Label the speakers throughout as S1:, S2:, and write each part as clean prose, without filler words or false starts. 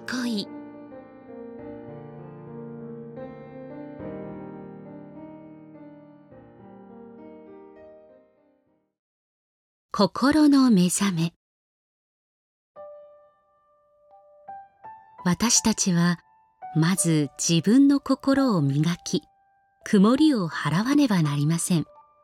S1: 憩い。心の目覚め。私たちはまず自分の心を磨き、曇りを払わねばなりません。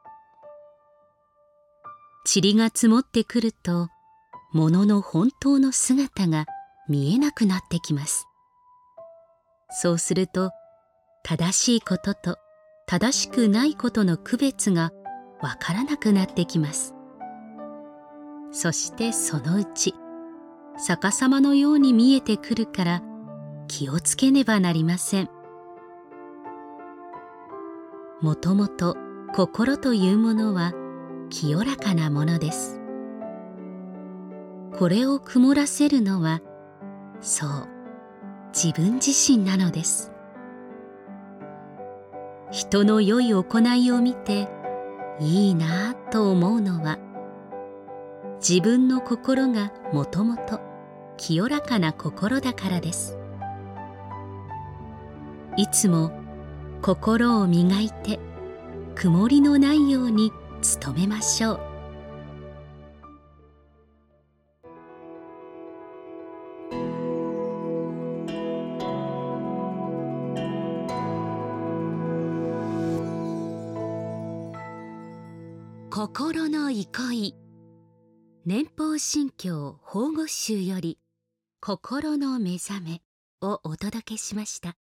S1: 塵が積もってくると、物の本当の姿が見えなくなってきます。そうすると、正しいことと正しくないことの区別がわからなくなってきます。そしてそのうち、逆さまのように見えてくるから気をつけねばなりません。もともと心というものは清らかなものです。これを曇らせるのは、そう、自分自身なのです。人の良い行いを見ていいなぁと思うのは、自分の心がもともと清らかな心だからです。いつも心を磨いて曇りのないように努めましょう。心の憩い。年俸信教法語集より心の目覚めをお届けしました。